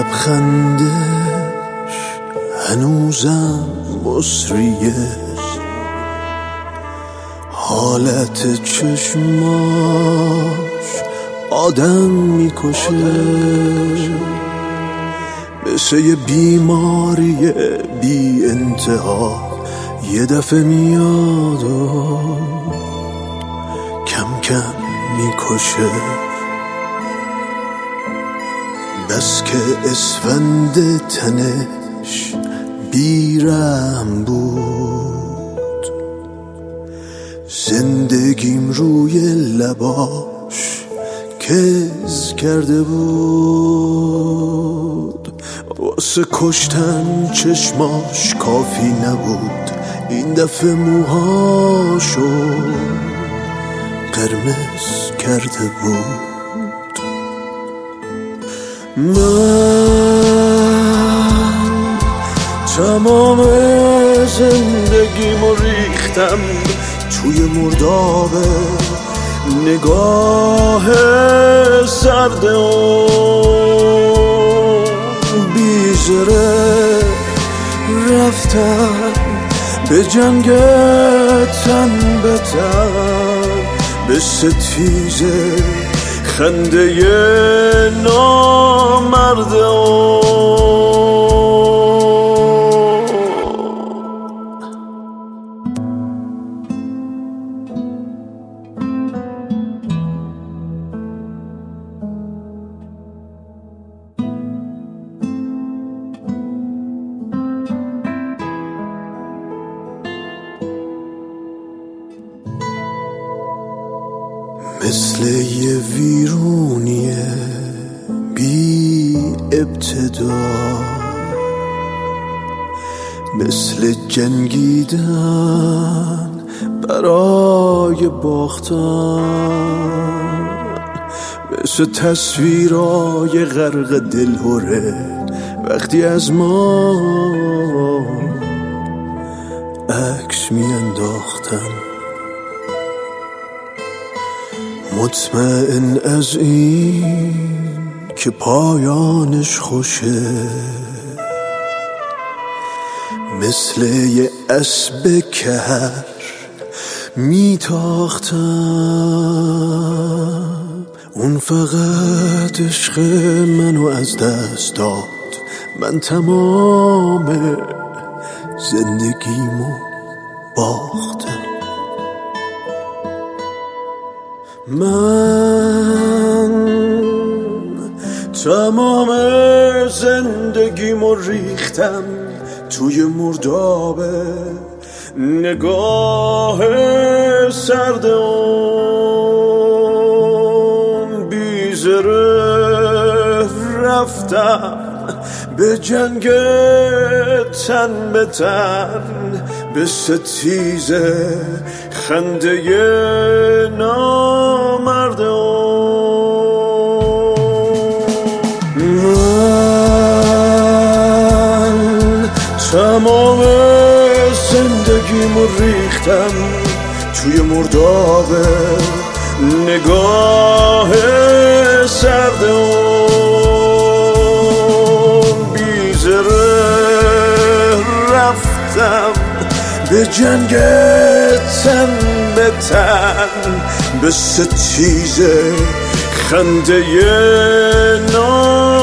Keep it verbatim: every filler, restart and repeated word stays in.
لبخندش هنوزم مصریه، حالت چشماش آدم میکشه، مثل یه بیماری بی انتها یه دفعه میاد و کم کم میکشه. بس که اسفند تنش بیرم بود، زندگیم روی لباش کز کرده بود. واسه کشتن چشماش کافی نبود، این دفعه موهاشو قرمز کرده بود. من تمام زندگیمو ریختم توی مرداب نگاه سرد و بیزره، رفتم به جنگ تن به تن، به ستیزه خنده نامرده. مثل یه ویرونیه بی ابتدا، مثل جنگیدن برای باختن، مثل تصویرای غرق دلهوره وقتی از ما عکس میانداختن. مطمئن از این که پایانش خوشه، مثل یه اسب کهر میتاختم. اون فقط عشق منو از دست داد، من تمام زندگیمو باختم. من تمام زندگیمو ریختم توی مرداب نگاه سرد اون بیزره، رفتم به جنگ تن به تن، به ستیزه خنده نامرده. من تمام زندگیمو ریختم توی مرداب نگاه سرد اون بیزره، رفتم به جنگ تن به تن، به ستیزه خنده نام